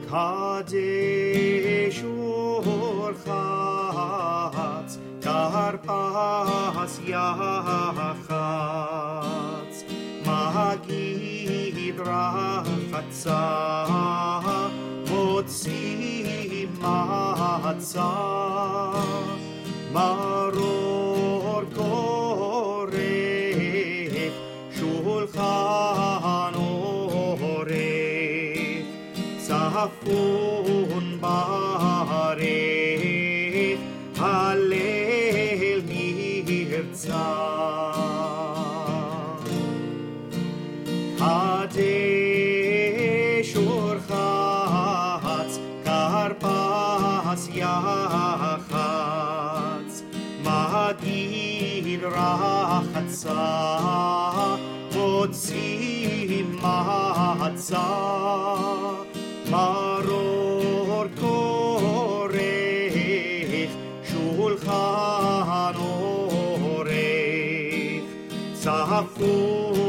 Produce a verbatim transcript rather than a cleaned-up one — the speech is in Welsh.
Kadesh Urchatz Karpas Yachatz Magid Rachatza Motzi Matzah Maror Korech Shulchan Orech Zafun Barech Hallel Nirtzah Kadesh Urchatz Karpas Yachatz Magid Rachatza Motzi Matzah Maror Korech Shulchan Orech Zafun